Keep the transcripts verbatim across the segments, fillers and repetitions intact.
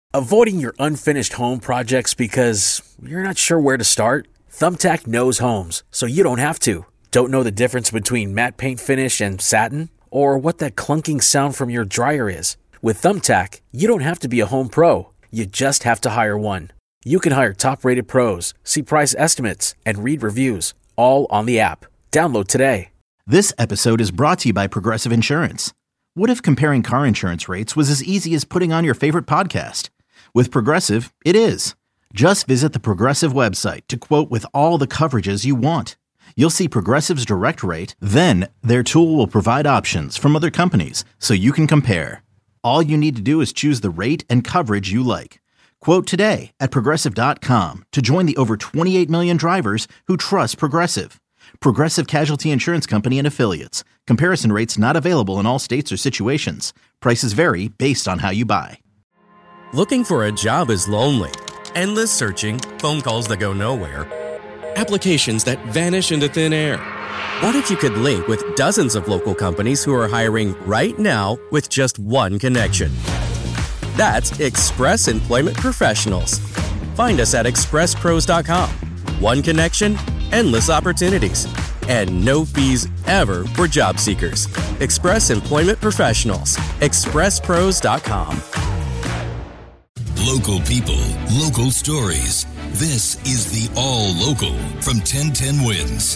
Avoiding your unfinished home projects because you're not sure where to start? Thumbtack knows homes, so you don't have to. Don't know the difference between matte paint finish and satin? Or what that clunking sound from your dryer is? With Thumbtack, you don't have to be a home pro. You just have to hire one. You can hire top-rated pros, see price estimates, and read reviews, all on the app. Download today. This episode is brought to you by Progressive Insurance. What if comparing car insurance rates was as easy as putting on your favorite podcast? With Progressive, it is. Just visit the Progressive website to quote with all the coverages you want. You'll see Progressive's direct rate, then their tool will provide options from other companies so you can compare. All you need to do is choose the rate and coverage you like. Quote today at Progressive dot com to join the over twenty-eight million drivers who trust Progressive. Progressive Casualty Insurance Company and Affiliates. Comparison rates not available in all states or situations. Prices vary based on how you buy. Looking for a job is lonely. Endless searching, phone calls that go nowhere, applications that vanish into thin air. What if you could link with dozens of local companies who are hiring right now with just one connection? That's Express Employment Professionals. Find us at express pros dot com. One connection, endless opportunities, and no fees ever for job seekers. Express Employment Professionals. express pros dot com. Local people, local stories. This is the All Local from ten ten Wins.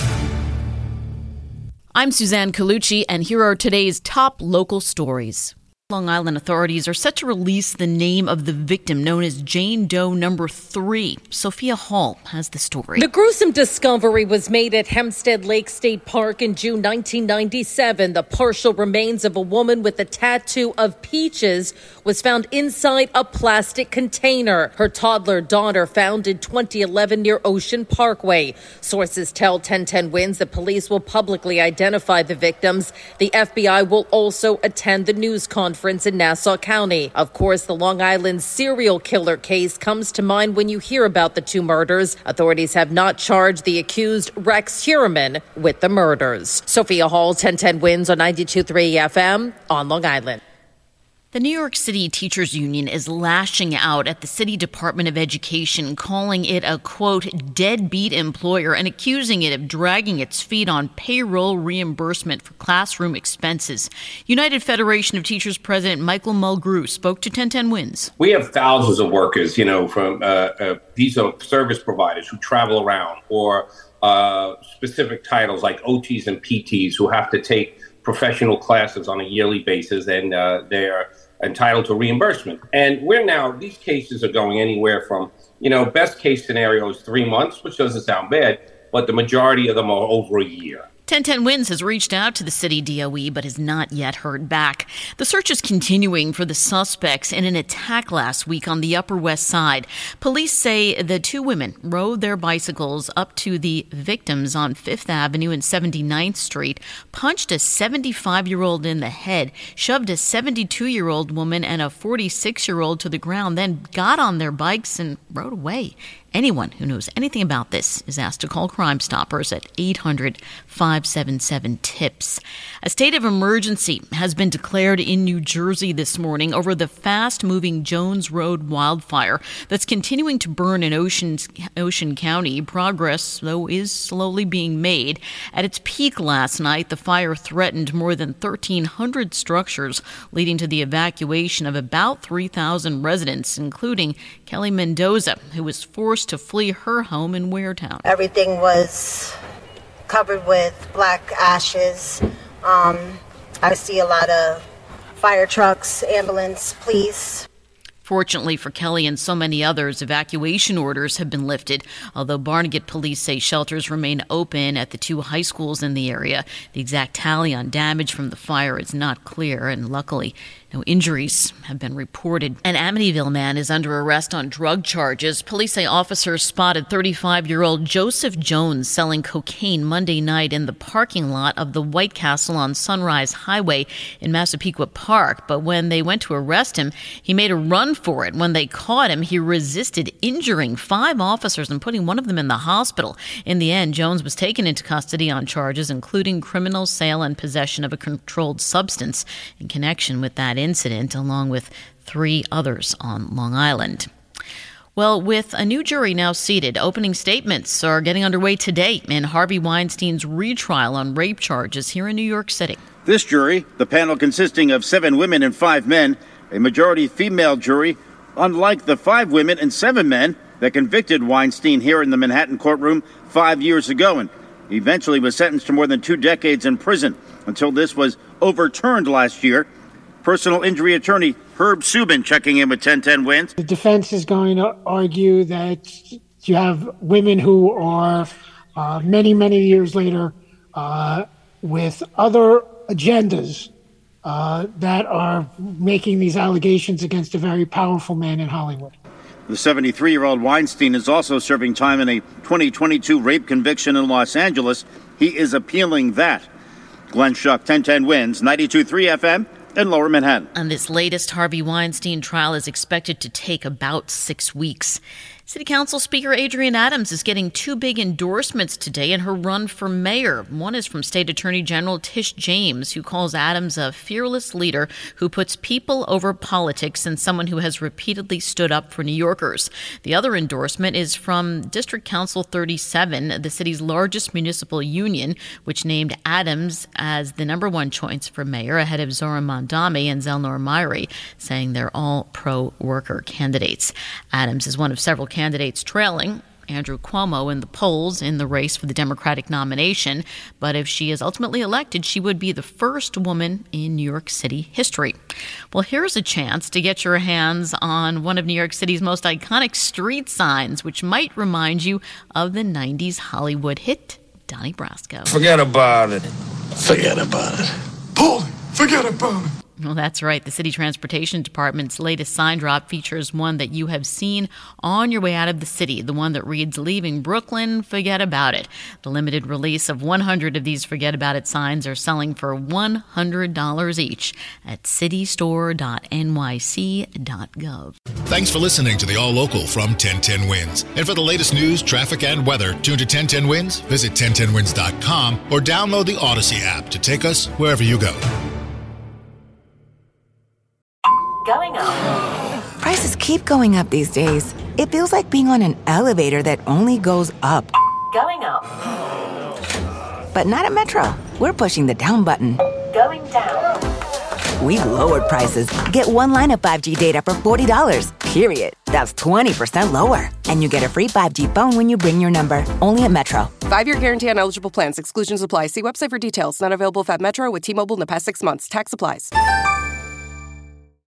I'm Suzanne Colucci, and here are today's top local stories. Long Island authorities are set to release the name of the victim known as Jane Doe number three. Sophia Hall has the story. The gruesome discovery was made at Hempstead Lake State Park in June nineteen ninety-seven. The partial remains of a woman with a tattoo of peaches was found inside a plastic container. Her toddler daughter found in twenty eleven near Ocean Parkway. Sources tell ten ten Wins the police will publicly identify the victims. The F B I will also attend the news conference in Nassau County. Of course, the Long Island serial killer case comes to mind when you hear about the two murders. Authorities have not charged the accused Rex Heuermann with the murders. Sophia Hall, ten ten Wins on ninety-two point three F M on Long Island. The New York City Teachers Union is lashing out at the City Department of Education, calling it a, quote, deadbeat employer and accusing it of dragging its feet on payroll reimbursement for classroom expenses. United Federation of Teachers President Michael Mulgrew spoke to ten ten Wins. We have thousands of workers, you know, from uh, uh, these are service providers who travel around, or uh, specific titles like O Ts and P Ts who have to take professional classes on a yearly basis, and uh, they're entitled to reimbursement. And we're now, these cases are going anywhere from, you know, best case scenario is three months, which doesn't sound bad, but the majority of them are over a year. ten ten Wins has reached out to the city D O E but has not yet heard back. The search is continuing for the suspects in an attack last week on the Upper West Side. Police say the two women rode their bicycles up to the victims on Fifth Avenue and seventy-ninth Street, punched a seventy-five-year-old in the head, shoved a seventy-two-year-old woman and a forty-six-year-old to the ground, then got on their bikes and rode away. Anyone who knows anything about this is asked to call Crime Stoppers at eight hundred, five seven seven, TIPS. A state of emergency has been declared in New Jersey this morning over the fast-moving Jones Road wildfire that's continuing to burn in Ocean, Ocean County. Progress, though, is slowly being made. At its peak last night, the fire threatened more than thirteen hundred structures, leading to the evacuation of about three thousand residents, including Kelly Mendoza, who was forced to flee her home in Waretown. Everything was covered with black ashes. Um, I see a lot of fire trucks, ambulance, police. Fortunately for Kelly and so many others, evacuation orders have been lifted, although Barnegat police say shelters remain open at the two high schools in the area. The exact tally on damage from the fire is not clear, and luckily, no injuries have been reported. An Amityville man is under arrest on drug charges. Police say officers spotted thirty-five-year-old Joseph Jones selling cocaine Monday night in the parking lot of the White Castle on Sunrise Highway in Massapequa Park. But when they went to arrest him, he made a run for it. When they caught him, he resisted, injuring five officers and putting one of them in the hospital. In the end, Jones was taken into custody on charges including criminal sale and possession of a controlled substance in connection with that incident, along with three others on Long Island. Well, with a new jury now seated, opening statements are getting underway today in Harvey Weinstein's retrial on rape charges here in New York City. This jury, the panel consisting of seven women and five men, a majority female jury, unlike the five women and seven men that convicted Weinstein here in the Manhattan courtroom five years ago and eventually was sentenced to more than two decades in prison until this was overturned last year. Personal injury attorney Herb Subin checking in with ten ten Wins. The defense is going to argue that you have women who are uh, many, many years later uh, with other agendas uh, that are making these allegations against a very powerful man in Hollywood. The seventy-three-year-old Weinstein is also serving time in a twenty twenty-two rape conviction in Los Angeles. He is appealing that. Glenn Schuck, ten ten Wins, ninety-two point three F M. in Lower Manhattan. And this latest Harvey Weinstein trial is expected to take about six weeks. City Council Speaker Adrienne Adams is getting two big endorsements today in her run for mayor. One is from State Attorney General Tish James, who calls Adams a fearless leader who puts people over politics and someone who has repeatedly stood up for New Yorkers. The other endorsement is from District Council thirty-seven, the city's largest municipal union, which named Adams as the number one choice for mayor ahead of Zohran Mamdani and Zelnor Myrie, saying they're all pro-worker candidates. Adams is one of several candidates trailing Andrew Cuomo in the polls in the race for the Democratic nomination. But if she is ultimately elected, she would be the first woman in New York City history. Well, here's a chance to get your hands on one of New York City's most iconic street signs, which might remind you of the nineties Hollywood hit Donnie Brasco. Forget about it. Forget about it. Paulie, forget about it. Well, that's right. The City Transportation Department's latest sign drop features one that you have seen on your way out of the city, the one that reads, "Leaving Brooklyn, forget about it." The limited release of one hundred of these forget about it signs are selling for one hundred dollars each at city store dot n y c dot gov. Thanks for listening to the All Local from ten ten Wins. And for the latest news, traffic, and weather, tune to ten ten Wins, visit ten ten wins dot com, or download the Odyssey app to take us wherever you go. Going up. Prices keep going up these days. It feels like being on an elevator that only goes up. Going up. But not at Metro. We're pushing the down button. Going down. We've lowered prices. Get one line of five G data for forty dollars. Period. That's twenty percent lower. And you get a free five G phone when you bring your number. Only at Metro. Five-year guarantee on eligible plans. Exclusions apply. See website for details. Not available at Metro with T-Mobile in the past six months. Tax applies.